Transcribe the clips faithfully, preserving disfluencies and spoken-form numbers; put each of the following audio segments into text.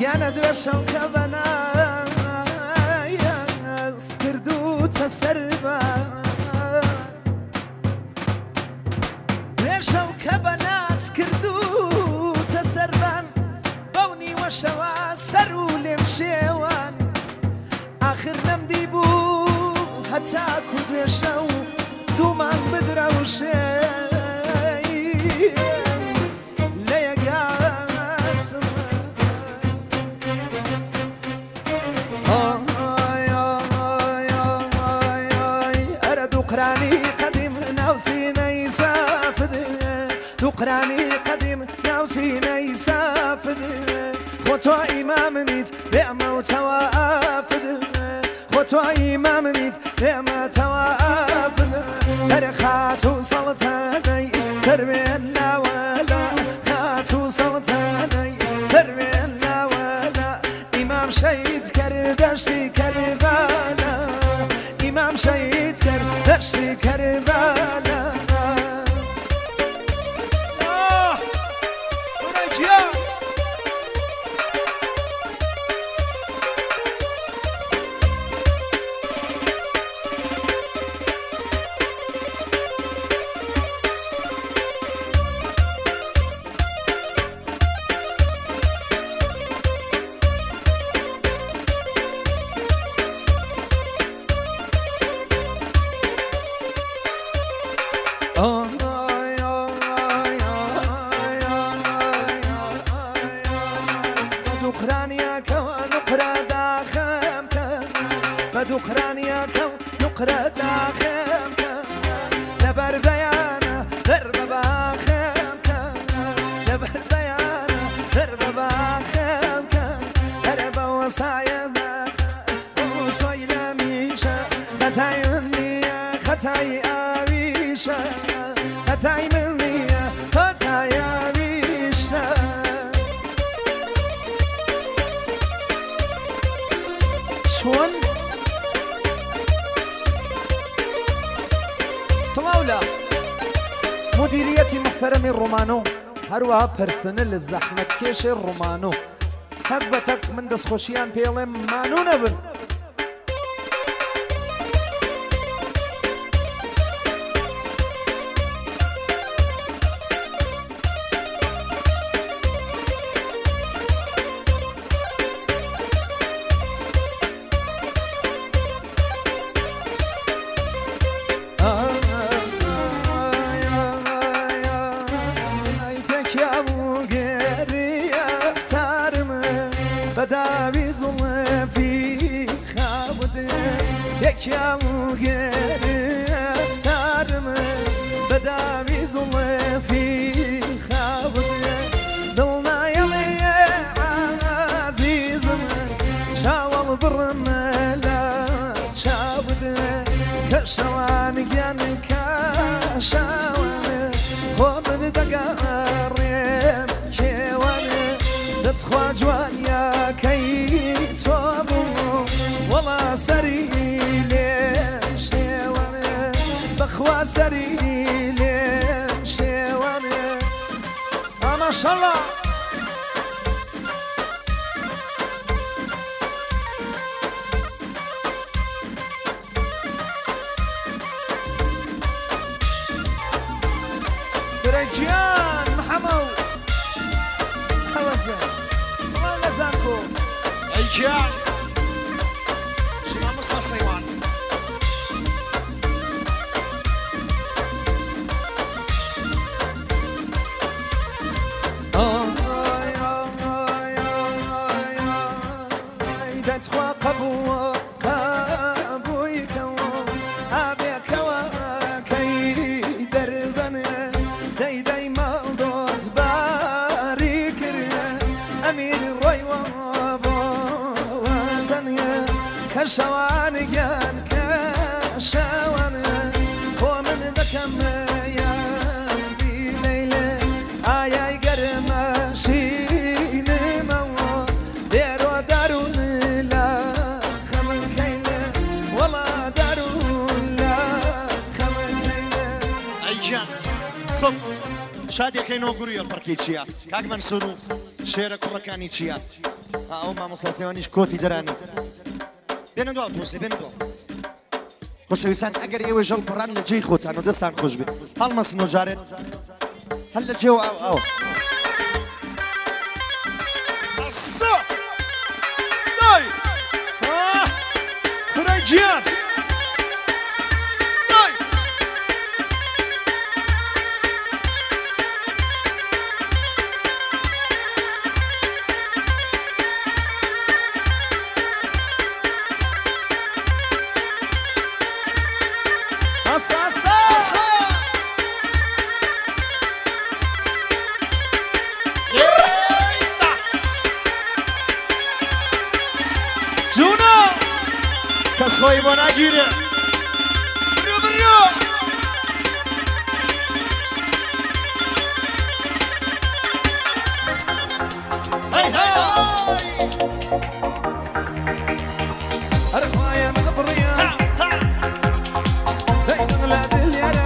گیانە دوێشەو کە بەناس کردوتە سەربان دوێشەو کە بەناس کردوتە سەربان بەو نیوەشەوە سەر و لێم شێوان آخر نەمدی بوو هەتاکو دوێشە و دوومان بدرە و شێ لە یەکاسم ئەرە دووقرانی قەدیم ناوسینەی سافد دووقرانی قەدیم ناوسینەی سافد خۆ تۆ ئیمامنیت بێمە و تەوافد خۆ تۆ ئیمامنیت بێمە تەوافد هەرە خات و سەڵتانەی سەروێن لاوەلا خات و سەڵتانەی سەروێن لاوەلا ئیمام شەید کرد دەشتی کەربالە ئیمام شەید کرد دەشتی کەربالە دووقرانیەکە و نوقرە داخێمکە لەبەر بەیانە دەر بە باخێمکە لەبەر بەیانە دەر بە باخێمکە هەرە بە وەسایەدا سۆی لە میشە خەتای من نییە خەتای ئاویشە خەتای من نییە خەتای ئاویشە چۆن سڵاولا مدیریەتی محتەرەمی ڕۆمانۆ هەروەها پەرسنل زەحمەت کێشی ڕۆمانۆ تەک بە تەک من دەستخۆشیان پێڵێم مانوو نەبن بداوی زلفی خابده یکیام گرفتارم بداوی زلفی خابده دل نایلی عزیزم شاول برم لا شابده کشوان گن کشوان خوب دگاریم کیوانه دتخوا جوانیا کی تو بوم ولا سری ليش شوانه بخوا سری ليش شوانه ما شاء الله سرجان محمود حوزه صلاة لزانكو الجان شما مصر سيوان دتخوا قبو قبوي كو ابي كوا كي دربنا داي داي ما دوز باريك امير روي وابو وزنيا كشوان جان كشوان ومن ذكم يا بليله اي قرمشي شادێکەی نۆگوریە پڕکی چییە؟ کاک مەنسوور و شێرە کوڕەکانی چییە؟ ئەو مامۆستاسیوانیش کۆتی دەرانێت بێنە دو ئۆتۆبوسی بێنە دو خۆشەویستان ئەگەر ئێوە ژەڵ پڕان لە جێی خۆتان و دەستان خۆش بێت هەڵمەسنەوە جارێت هەل لە جێوە ئەو ئەو ئەسا دای کوڕای گیان دای ئاسا ئاسا ئەسا جونا کەس خۆی بۆ ناگیرێ برو برو هەی هەی هەرخوایە من بڕیان دەیدەن لە دڵیارە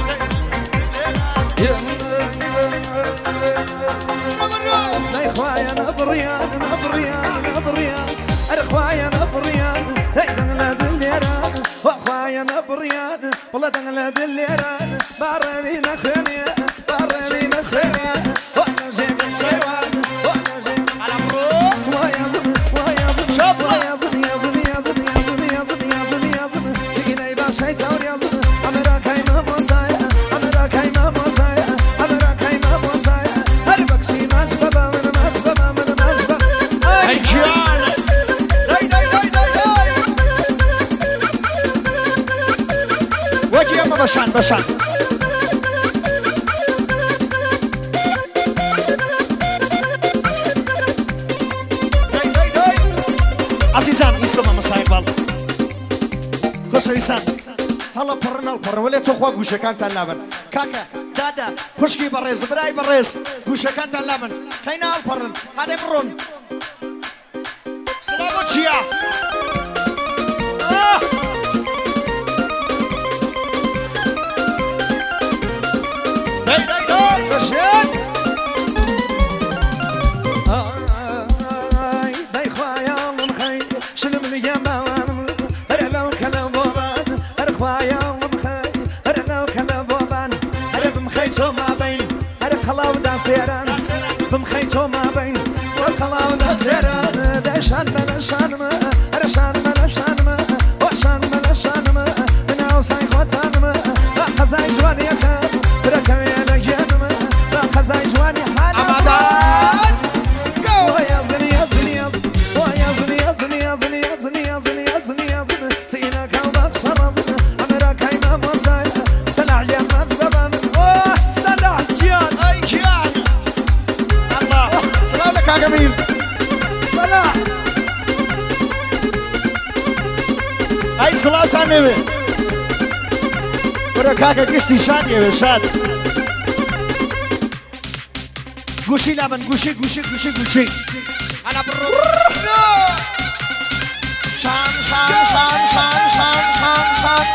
دەیخوایە نەبڕیان نەبڕیان نەبڕیان هەرخوایە نەبڕیان دەیدەن لە دڵێران وەخوایە نەبڕیان بڵە دەن لە دڵێران باڕێوی نەخوێنێ باڕێوی نەسێوان وەنەژێمی سێوان وەنەژێمی ئەلا برو وایازم وایازم وایازم یازم یازم یازم یازم یازم یازم سینەی باشای چاور یازم ئەمەراکای مامۆزایە ئەمەراکای مامۆزایە ئەمەراکای مامۆزایە هەر بەکشی ماچ بەبا من ماچ بەبا من ماچ بە هەی گیان دای دای دای دای دای وەکی ئەمە بەشان بەشان دای دای دای عزیزان ئیسۆ مامۆسای باڵ خۆشەویستان هەڵە پڕن هەڵپڕن وەلێ تۆ خوا گوشەکانتان لابن کاکە دادا خوشکی بەڕێز برای بەڕێز گوشەکانتان لابن خەینە هەڵپڕن هادێ بڕۆن سلام چیا دای دای دای بەشێت ئای دەیخوایاڵم خەی شلم لێ باوانم هەرە لەو کە لە بۆبان هەرخوایاڵم خەی هەرە لەو کە لە بۆبان هەرە بمخەی تۆ مابین هەرە خەڵاودا سێران بمخەی تۆ مابین وە خەڵاودا سێران دەشان بەلە شانمە هەرە شان بەلە شانمە وە شان بەلە شانمە بناو سای خۆتانمە بە قەزای جوانیەکە برەکەوێ لە گێنمە بە قەزای جوانی حالە ئامادە وایازن یازن یازن وایازن یازن یازن یازن یازن یازن یازن سینە کاڵدا شەڕازن ئەمەراکای مامۆزایە سەلاحیە ماچ بەبان ئۆه سەلاح گیان هەی گیان الله سلام لە کاکە میر سەلاح ئەی سڵاتان نەوێ وەرە کاکە گشتی شاد ئێوێ شاد گوشی لابن گوشی گوشی گوشی گوشی ئەلا برو شان شان شان شان شان شان شان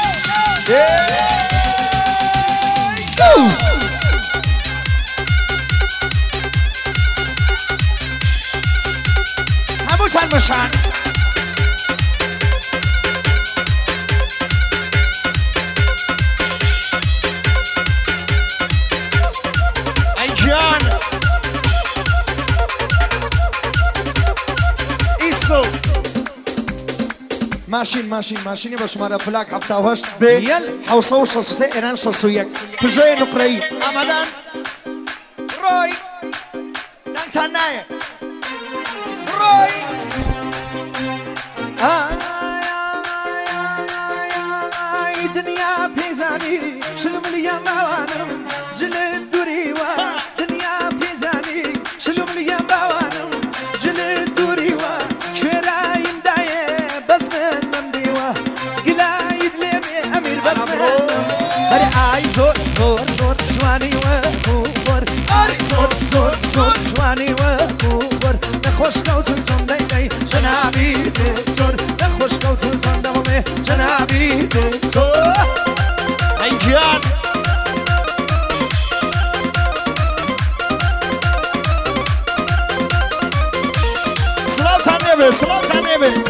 هەمووتان بەشان ئەی گیان ئیسۆ ماشین ماشین ماشینی بە ژمارە پلاک هەفتا و هەشت بێ یەل. حوسە و شەست و سێ ئێران شەست و یەک پژۆیە نوقرەیی ئامادەن ڕۆی دانگتان نایە ڕۆی ئای دنیا پێزانی شلم لێ ماوانم جلت دووریوە دنیا پێزانی شلم لێ ماوانم جلت دووریوە کوێرایم دایێ بەس من مەمدیوە گلایت لێمێ ئەمیر بەس من هەر ئای زۆر زۆر زۆر جوانی وەکووەر ئای زۆر زۆر زۆر جوانی وەکووەر نەخۆش کەوتن تۆم دەیدەی جەنابی زۆر نەخۆش کەوتن تۆم دەڵێ جەنابی زۆر ئەی گیان به سلام تنه به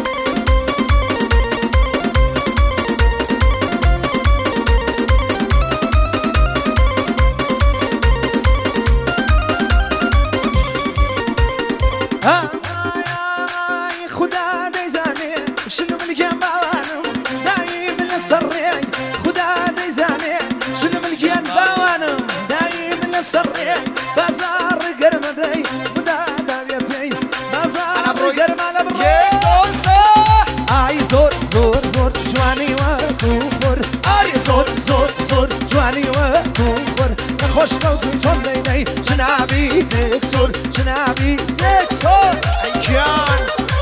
خدا ديزاني شنو ملكان باوانم دايم للسري خدا ديزاني شنو ملكان باوانم دايم للسري بازار قرمدي ودا دابيا بي بازار قرمانا بروي اي زور زور زور جواني وكفر اي زور زور زور جواني وكفر خوش قوتو توليني جنابي تكسر جنابي تكسر اي جان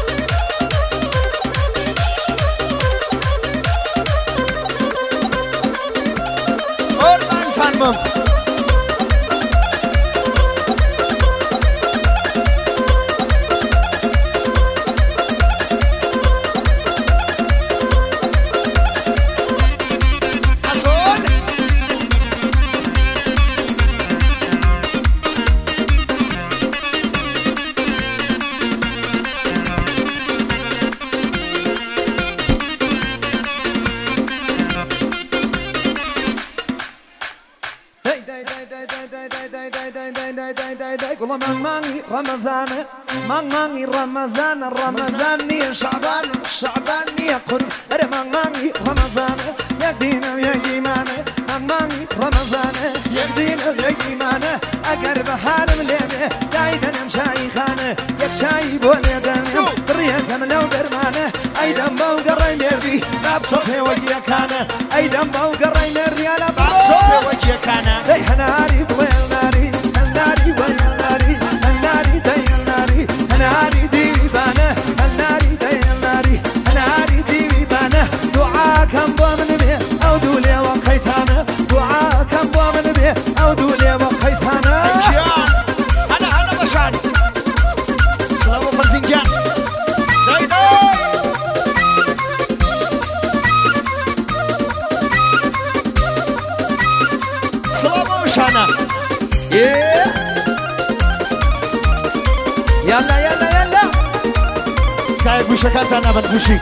Tanmam. Hasan. والله من ماني رمضان من ماني رمضان رمضان شعبان شعبان يا قرب أنا من ماني رمضان يا دين يا إيمان من ماني رمضان يا دين يا إيمان أقرب حالم ليه دايدا مشاي خانه يك شاي بولي دم بريك ملو درمانه أي دم بوقري نري باب صفي وجه كانه أي دم بوقري نري على باب صفي وجه كانه أي هناري بويل ناري هناري بويل ناري هناري دايل ناري هناري ديبانه هناري دايل ناري هناري ديبانه دعاكم بومن بيه أو دولي وقيتانه دعاكم بومن بيه أو دولي وقيتانه هلا هلا بشان سلام فرزنجان زيدو سلام وشانا يلا يلا يلا سكاي بوشا كانت انا بنبوشي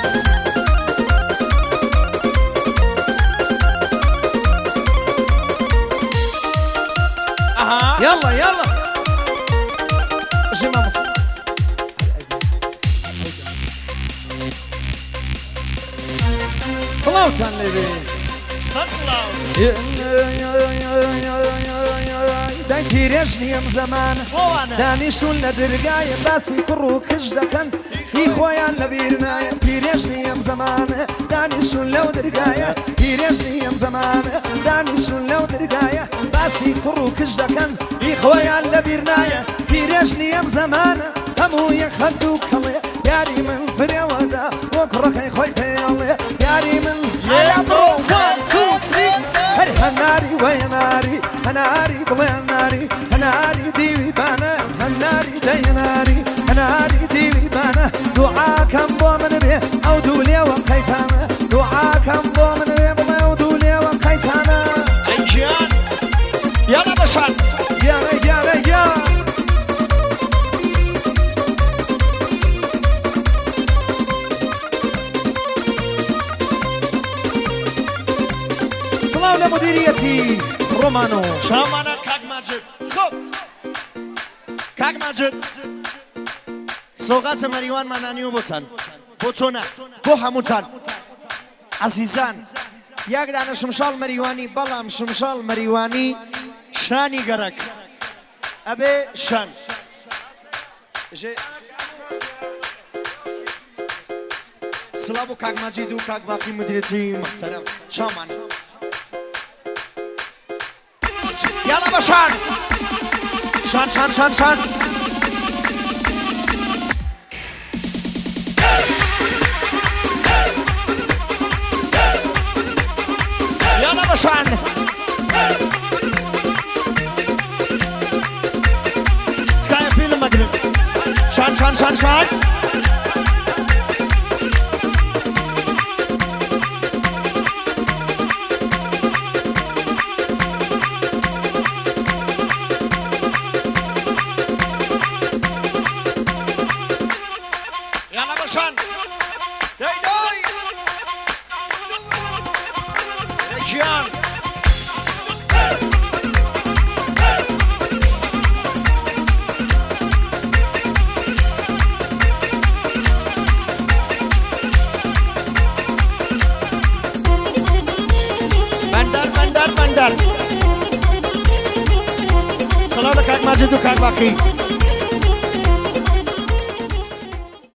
اها يلا يلا جيما مصر صلاة على النبي سلام دايتي رجلي ام زمان داني شو لدرقاية باسي كرو كجدكن في خويا لبيرناية في رجلي ام زمان داني شو لو درقاية في رجلي ام زمان داني شو لو درقاية باسي كرو كجدكن في خويا لبيرناية في رجلي ام زمان همو يخدو كلي ياري من فريودا وكركي خوي تيالي ياري من يا بروسا هناري ويناري هناري بليناري هناري ديوي بانا هناري ديناري هناري ديوي بانا دعاكم بومن بيه او دولي وقيسانا دعاكم بومن بيه بلا او دولي وقيسانا انجان يلا بشان يلا يلا يلا سلام لمديريتي رومانو شامانا كاك ماجد خب كاك ماجد سوغات مريوان منانيو بوتن بوتونا بو هموتن عزيزان یک دانه شمشال مریوانی بلام شمشال مریوانی شانی گرک ابه شان سلامو کاک مجیدو کاک باقی مدیریتی محترم شامان یالا با شان شان شان شان شان یالا با شان سکای فیلم مگرم شان شان شان شان روشن دای دای رجیان بندر بندر بندر سلام لك ماجد وكان باقي